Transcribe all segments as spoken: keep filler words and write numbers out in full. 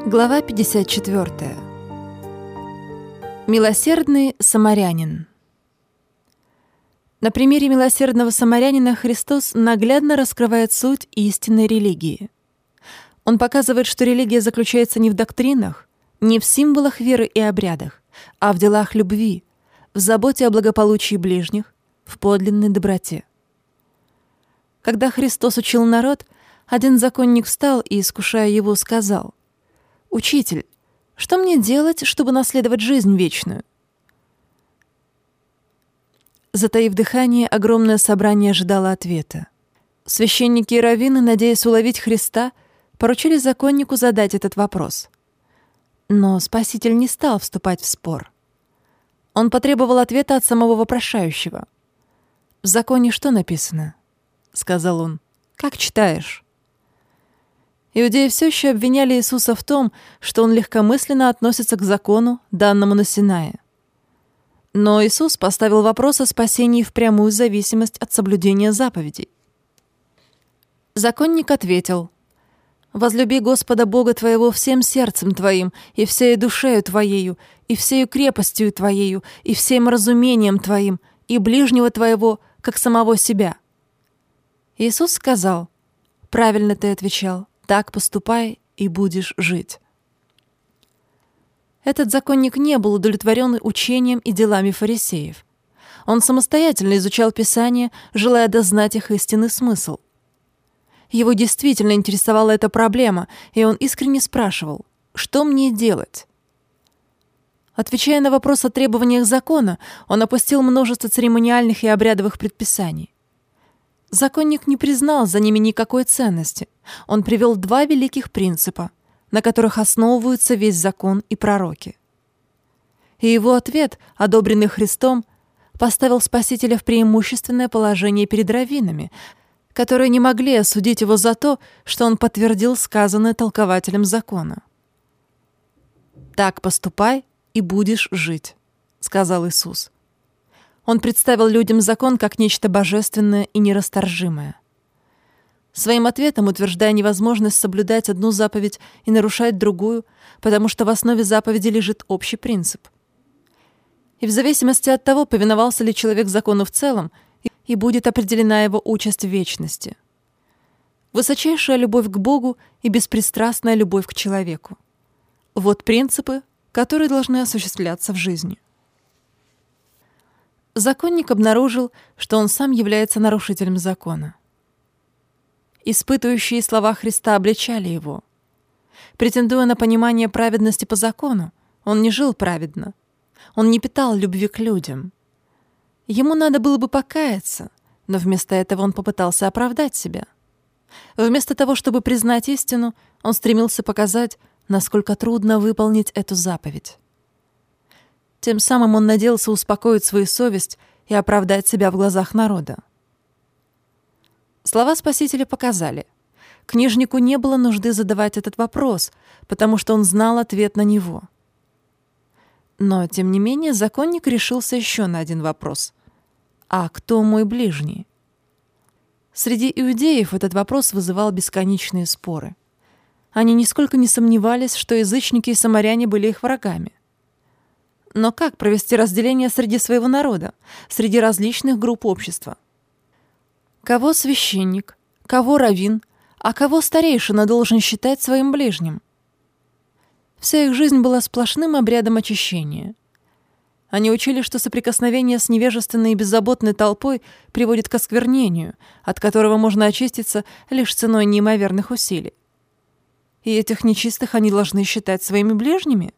Глава пятьдесят четыре. Милосердный самарянин. На примере милосердного самарянина Христос наглядно раскрывает суть истинной религии. Он показывает, что религия заключается не в доктринах, не в символах веры и обрядах, а в делах любви, в заботе о благополучии ближних, в подлинной доброте. Когда Христос учил народ, один законник встал и, искушая его, сказал: «Учитель, что мне делать, чтобы наследовать жизнь вечную?» Затаив дыхание, огромное собрание ожидало ответа. Священники и раввины, надеясь уловить Христа, поручили законнику задать этот вопрос. Но Спаситель не стал вступать в спор. Он потребовал ответа от самого вопрошающего. «В законе что написано?» — сказал он. «Как читаешь?» Иудеи все еще обвиняли Иисуса в том, что он легкомысленно относится к закону, данному на Синае. Но Иисус поставил вопрос о спасении в прямую зависимость от соблюдения заповедей. Законник ответил: «Возлюби Господа Бога твоего всем сердцем твоим, и всею душею твоею, и всею крепостью твоею, и всем разумением твоим, и ближнего твоего, как самого себя». Иисус сказал: «Правильно ты отвечал. Так поступай, и будешь жить». Этот законник не был удовлетворен учением и делами фарисеев. Он самостоятельно изучал Писание, желая дознать их истинный смысл. Его действительно интересовала эта проблема, и он искренне спрашивал: «Что мне делать?» Отвечая на вопрос о требованиях закона, он опустил множество церемониальных и обрядовых предписаний. Законник не признал за ними никакой ценности. Он привел два великих принципа, на которых основываются весь закон и пророки. И его ответ, одобренный Христом, поставил Спасителя в преимущественное положение перед раввинами, которые не могли осудить его за то, что он подтвердил сказанное толкователем закона. «Так поступай, и будешь жить», — сказал Иисус. Он представил людям закон как нечто божественное и нерасторжимое. Своим ответом утверждая невозможность соблюдать одну заповедь и нарушать другую, потому что в основе заповеди лежит общий принцип. И в зависимости от того, повиновался ли человек закону в целом, и будет определена его участь в вечности. Высочайшая любовь к Богу и беспристрастная любовь к человеку. Вот принципы, которые должны осуществляться в жизни. Законник обнаружил, что он сам является нарушителем закона. Испытывающие слова Христа обличали его. Претендуя на понимание праведности по закону, он не жил праведно. Он не питал любви к людям. Ему надо было бы покаяться, но вместо этого он попытался оправдать себя. Вместо того, чтобы признать истину, он стремился показать, насколько трудно выполнить эту заповедь. Тем самым он надеялся успокоить свою совесть и оправдать себя в глазах народа. Слова Спасителя показали: книжнику не было нужды задавать этот вопрос, потому что он знал ответ на него. Но, тем не менее, законник решился еще на один вопрос: «А кто мой ближний?» Среди иудеев этот вопрос вызывал бесконечные споры. Они нисколько не сомневались, что язычники и самаряне были их врагами. Но как провести разделение среди своего народа, среди различных групп общества? Кого священник, кого раввин, а кого старейшина должен считать своим ближним? Вся их жизнь была сплошным обрядом очищения. Они учили, что соприкосновение с невежественной и беззаботной толпой приводит к осквернению, от которого можно очиститься лишь ценой неимоверных усилий. И этих нечистых они должны считать своими ближними?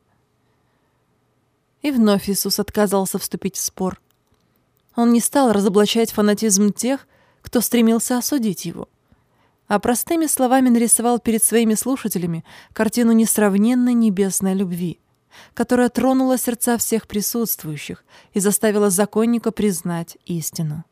И вновь Иисус отказался вступить в спор. Он не стал разоблачать фанатизм тех, кто стремился осудить его, а простыми словами нарисовал перед своими слушателями картину несравненной небесной любви, которая тронула сердца всех присутствующих и заставила законника признать истину.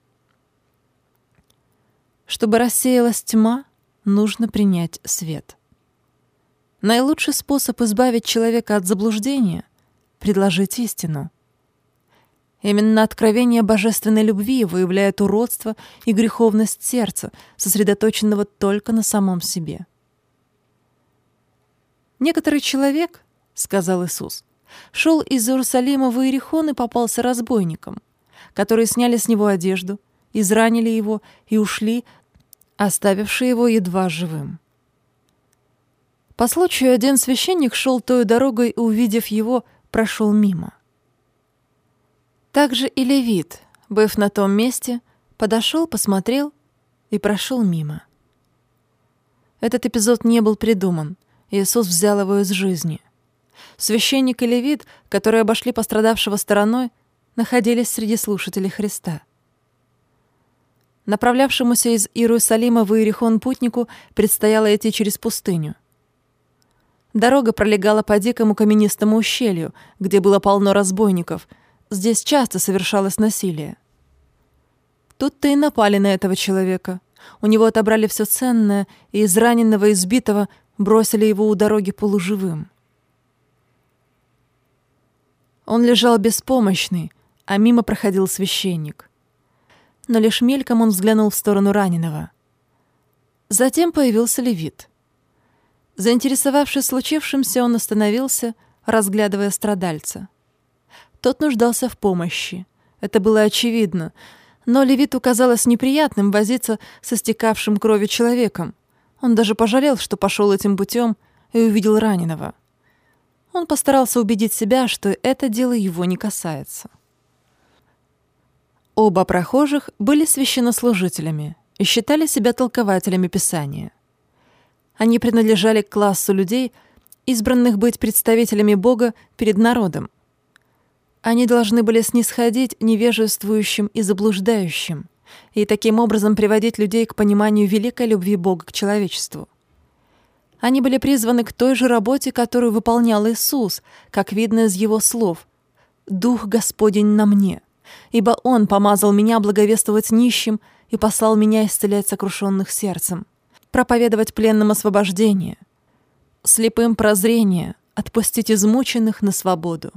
Чтобы рассеялась тьма, нужно принять свет. Наилучший способ избавить человека от заблуждения — предложить истину. Именно откровение божественной любви выявляет уродство и греховность сердца, сосредоточенного только на самом себе. «Некоторый человек, — сказал Иисус, — шел из Иерусалима в Иерихон и попался разбойникам, которые сняли с него одежду, изранили его и ушли, оставивши его едва живым. По случаю один священник шел той дорогой и, увидев его, прошел мимо. Также и левит, быв на том месте, подошел, посмотрел и прошел мимо». Этот эпизод не был придуман. Иисус взял его из жизни. Священник и левит, которые обошли пострадавшего стороной, находились среди слушателей Христа. Направлявшемуся из Иерусалима в Иерихон путнику предстояло идти через пустыню. Дорога пролегала по дикому каменистому ущелью, где было полно разбойников. Здесь часто совершалось насилие. Тут-то и напали на этого человека. У него отобрали все ценное, и израненного и избитого бросили его у дороги полуживым. Он лежал беспомощный, а мимо проходил священник. Но лишь мельком он взглянул в сторону раненого. Затем появился левит. Заинтересовавшись случившимся, он остановился, разглядывая страдальца. Тот нуждался в помощи. Это было очевидно, но левиту казалось неприятным возиться со стекавшим кровью человеком. Он даже пожалел, что пошел этим путем и увидел раненого. Он постарался убедить себя, что это дело его не касается. Оба прохожих были священнослужителями и считали себя толкователями Писания. Они принадлежали к классу людей, избранных быть представителями Бога перед народом. Они должны были снисходить невежествующим и заблуждающим и таким образом приводить людей к пониманию великой любви Бога к человечеству. Они были призваны к той же работе, которую выполнял Иисус, как видно из его слов: «Дух Господень на мне, ибо Он помазал меня благовествовать нищим и послал меня исцелять сокрушенных сердцем, проповедовать пленным освобождение, слепым прозрение, отпустить измученных на свободу».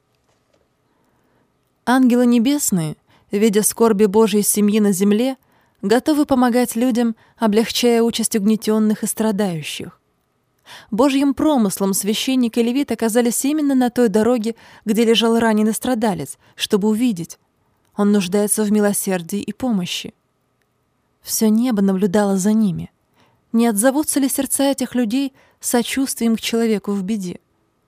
Ангелы небесные, видя скорби Божьей семьи на земле, готовы помогать людям, облегчая участь угнетенных и страдающих. Божьим промыслом священник и левит оказались именно на той дороге, где лежал раненый страдалец, чтобы увидеть: он нуждается в милосердии и помощи. Все небо наблюдало за ними. Не отзовутся ли сердца этих людей сочувствием к человеку в беде?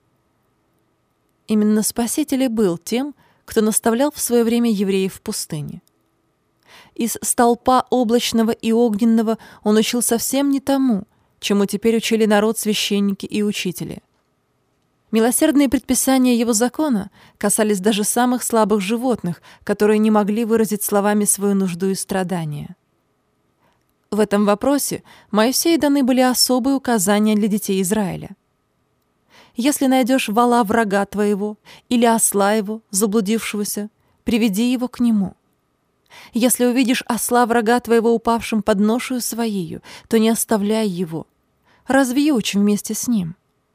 Именно Спаситель и был тем, кто наставлял в свое время евреев в пустыне. Из столпа облачного и огненного он учил совсем не тому, чему теперь учили народ священники и учители. Милосердные предписания его закона касались даже самых слабых животных, которые не могли выразить словами свою нужду и страдания. В этом вопросе Моисею даны были особые указания для детей Израиля. «Если найдешь вола врага твоего или осла его, заблудившегося, приведи его к нему. Если увидишь осла врага твоего упавшим под ношею своею, то не оставляй его, развьючь вместе с ним».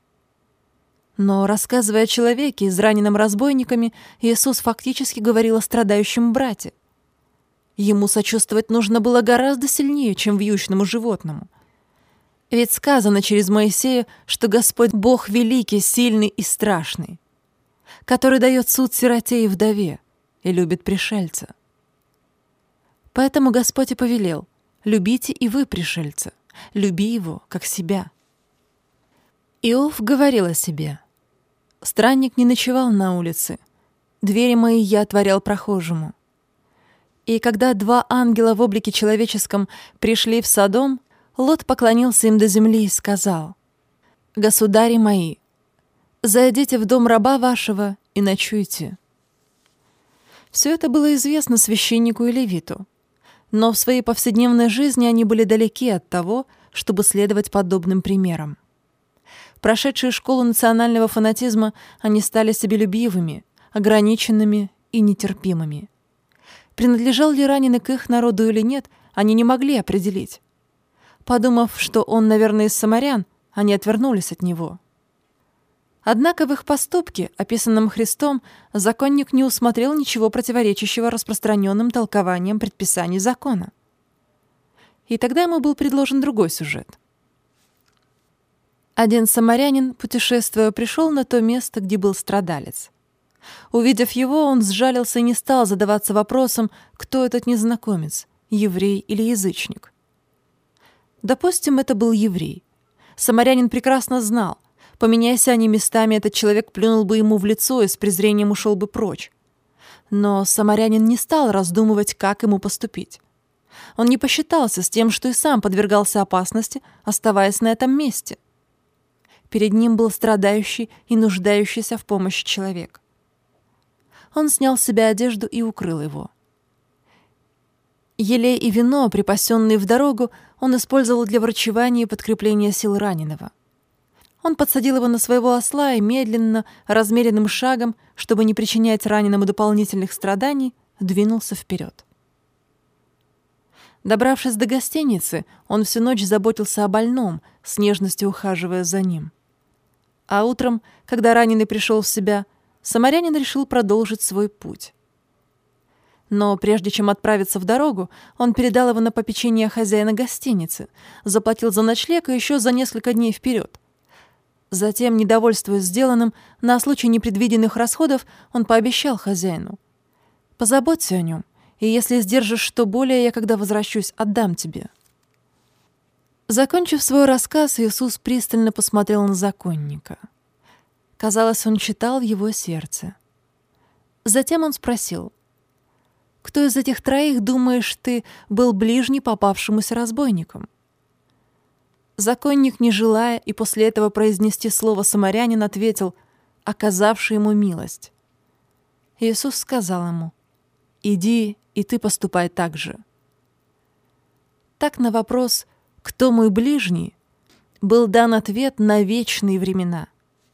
Но, рассказывая о человеке, израненном разбойниками, Иисус фактически говорил о страдающем брате. Ему сочувствовать нужно было гораздо сильнее, чем вьючному животному. Ведь сказано через Моисея, что Господь Бог великий, сильный и страшный, который дает суд сироте и вдове и любит пришельца. Поэтому Господь и повелел: любите и вы пришельца, люби его, как себя. Иов говорил о себе: «Странник не ночевал на улице, двери мои я отворял прохожему». И когда два ангела в облике человеческом пришли в Содом, Лот поклонился им до земли и сказал: «Государи мои, зайдите в дом раба вашего и ночуйте». Все это было известно священнику и левиту, но в своей повседневной жизни они были далеки от того, чтобы следовать подобным примерам. Прошедшие школу национального фанатизма, они стали себелюбивыми, ограниченными и нетерпимыми. Принадлежал ли раненый к их народу или нет, они не могли определить. Подумав, что он, наверное, из самарян, они отвернулись от него. Однако в их поступке, описанном Христом, законник не усмотрел ничего противоречащего распространенным толкованиям предписаний закона. И тогда ему был предложен другой сюжет. Один самарянин, путешествуя, пришел на то место, где был страдалец. Увидев его, он сжалился и не стал задаваться вопросом, кто этот незнакомец, еврей или язычник. Допустим, это был еврей. Самарянин прекрасно знал, поменяйся они местами, этот человек плюнул бы ему в лицо и с презрением ушел бы прочь. Но самарянин не стал раздумывать, как ему поступить. Он не посчитался с тем, что и сам подвергался опасности, оставаясь на этом месте. Перед ним был страдающий и нуждающийся в помощи человек. Он снял с себя одежду и укрыл его. Елей и вино, припасенные в дорогу, он использовал для врачевания и подкрепления сил раненого. Он подсадил его на своего осла и медленно, размеренным шагом, чтобы не причинять раненому дополнительных страданий, двинулся вперед. Добравшись до гостиницы, он всю ночь заботился о больном, с нежностью ухаживая за ним. А утром, когда раненый пришел в себя, самарянин решил продолжить свой путь. Но прежде чем отправиться в дорогу, он передал его на попечение хозяина гостиницы, заплатил за ночлег и еще за несколько дней вперед. Затем, недовольствуясь сделанным, на случай непредвиденных расходов, он пообещал хозяину: «Позаботься о нем, и если сдержишь что более, я, когда возвращусь, отдам тебе». Закончив свой рассказ, Иисус пристально посмотрел на законника. Казалось, он читал в его сердце. Затем он спросил: «Кто из этих троих, думаешь ты, был ближний попавшемуся разбойникам?» Законник, не желая и после этого произнести слово самарянин, ответил: «Оказавший ему милость». Иисус сказал ему: «Иди, и ты поступай так же». Так на вопрос «Кто мой ближний?» был дан ответ на вечные времена.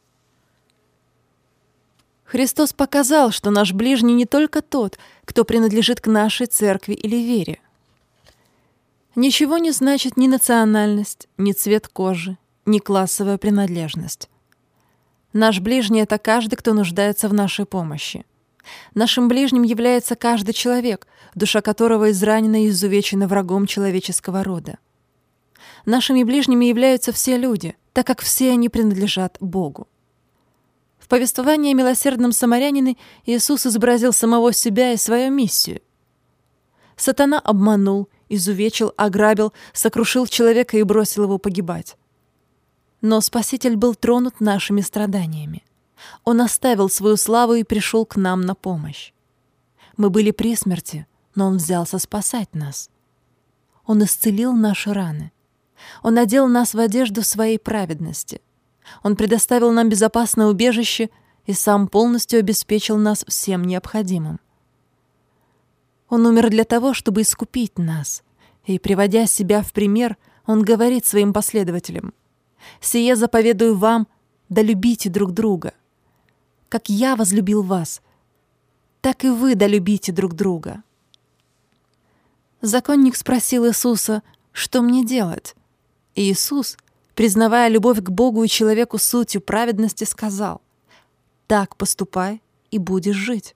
Христос показал, что наш ближний не только тот, кто принадлежит к нашей церкви или вере. Ничего не значит ни национальность, ни цвет кожи, ни классовая принадлежность. Наш ближний — это каждый, кто нуждается в нашей помощи. Нашим ближним является каждый человек, душа которого изранена и изувечена врагом человеческого рода. Нашими ближними являются все люди, так как все они принадлежат Богу. В повествовании о милосердном самарянине Иисус изобразил самого себя и свою миссию. Сатана обманул, изувечил, ограбил, сокрушил человека и бросил его погибать. Но Спаситель был тронут нашими страданиями. Он оставил свою славу и пришел к нам на помощь. Мы были при смерти, но Он взялся спасать нас. Он исцелил наши раны. Он одел нас в одежду своей праведности. Он предоставил нам безопасное убежище и сам полностью обеспечил нас всем необходимым. Он умер для того, чтобы искупить нас, и, приводя себя в пример, Он говорит своим последователям: «Сие заповедую вам, да любите друг друга. Как я возлюбил вас, так и вы да любите друг друга». Законник спросил Иисуса: «Что мне делать?» И Иисус, признавая любовь к Богу и человеку сутью праведности, сказал: «Так поступай, и будешь жить».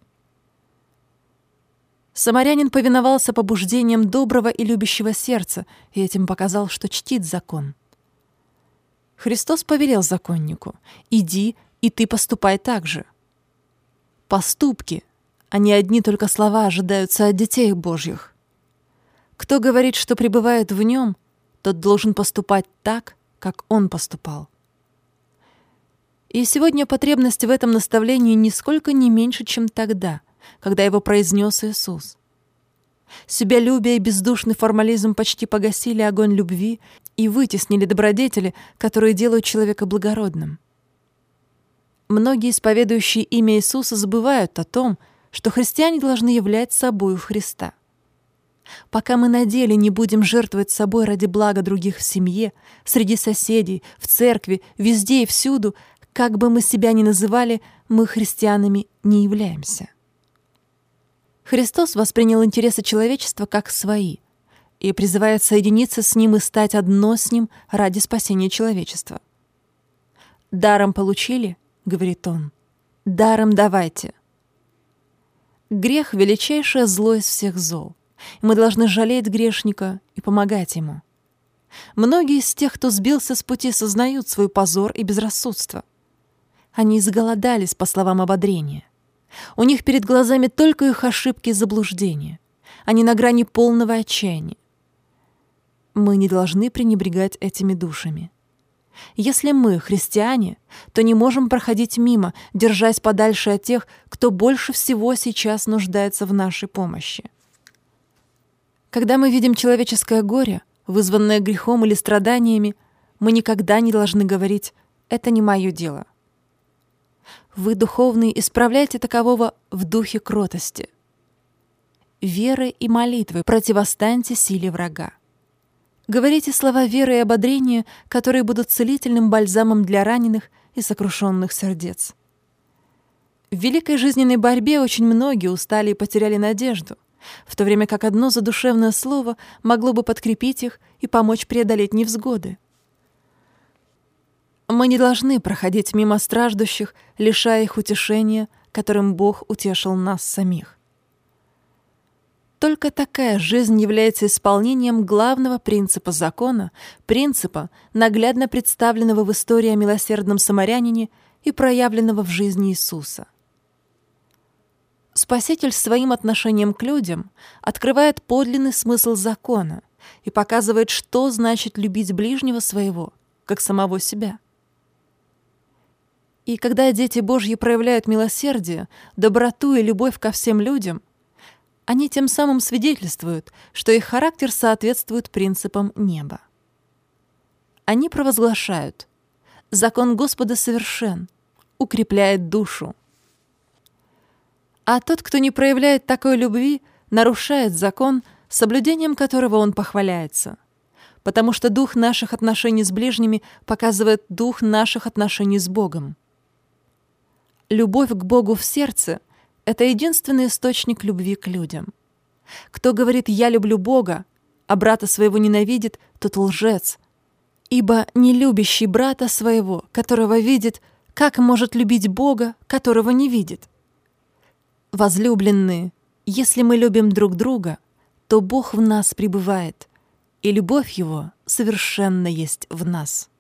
Самарянин повиновался побуждениям доброго и любящего сердца и этим показал, что чтит закон. Христос повелел законнику: «Иди, и ты поступай так же». Поступки, а не одни только слова, ожидаются от детей Божьих. Кто говорит, что пребывает в Нем, тот должен поступать так, как Он поступал. И сегодня потребность в этом наставлении нисколько не меньше, чем тогда, когда его произнес Иисус. Себялюбие и бездушный формализм почти погасили огонь любви и вытеснили добродетели, которые делают человека благородным. Многие, исповедующие имя Иисуса, забывают о том, что христиане должны являть собою Христа. Пока мы на деле не будем жертвовать собой ради блага других в семье, среди соседей, в церкви, везде и всюду, как бы мы себя ни называли, мы христианами не являемся. Христос воспринял интересы человечества как свои и призывает соединиться с Ним и стать одно с Ним ради спасения человечества. «Даром получили, — говорит Он, — даром давайте». Грех — величайшее зло из всех зол, и мы должны жалеть грешника и помогать ему. Многие из тех, кто сбился с пути, сознают свой позор и безрассудство. Они изголодались, по словам ободрения. У них перед глазами только их ошибки и заблуждения. Они на грани полного отчаяния. Мы не должны пренебрегать этими душами. Если мы христиане, то не можем проходить мимо, держась подальше от тех, кто больше всего сейчас нуждается в нашей помощи. Когда мы видим человеческое горе, вызванное грехом или страданиями, мы никогда не должны говорить «это не мое дело». Вы, духовные, исправляйте такового в духе кротости. Верой и молитвой противостаньте силе врага. Говорите слова веры и ободрения, которые будут целительным бальзамом для раненых и сокрушенных сердец. В великой жизненной борьбе очень многие устали и потеряли надежду, в то время как одно задушевное слово могло бы подкрепить их и помочь преодолеть невзгоды. Мы не должны проходить мимо страждущих, лишая их утешения, которым Бог утешил нас самих. Только такая жизнь является исполнением главного принципа закона, принципа, наглядно представленного в истории о милосердном самарянине и проявленного в жизни Иисуса. Спаситель своим отношением к людям открывает подлинный смысл закона и показывает, что значит любить ближнего своего, как самого себя. И когда дети Божьи проявляют милосердие, доброту и любовь ко всем людям, они тем самым свидетельствуют, что их характер соответствует принципам неба. Они провозглашают: «Закон Господа совершен, укрепляет душу». А тот, кто не проявляет такой любви, нарушает закон, соблюдением которого он похваляется, потому что дух наших отношений с ближними показывает дух наших отношений с Богом. Любовь к Богу в сердце — это единственный источник любви к людям. Кто говорит «я люблю Бога», а брата своего ненавидит, тот лжец. Ибо не любящий брата своего, которого видит, как может любить Бога, которого не видит? Возлюбленные, если мы любим друг друга, то Бог в нас пребывает, и любовь Его совершенно есть в нас.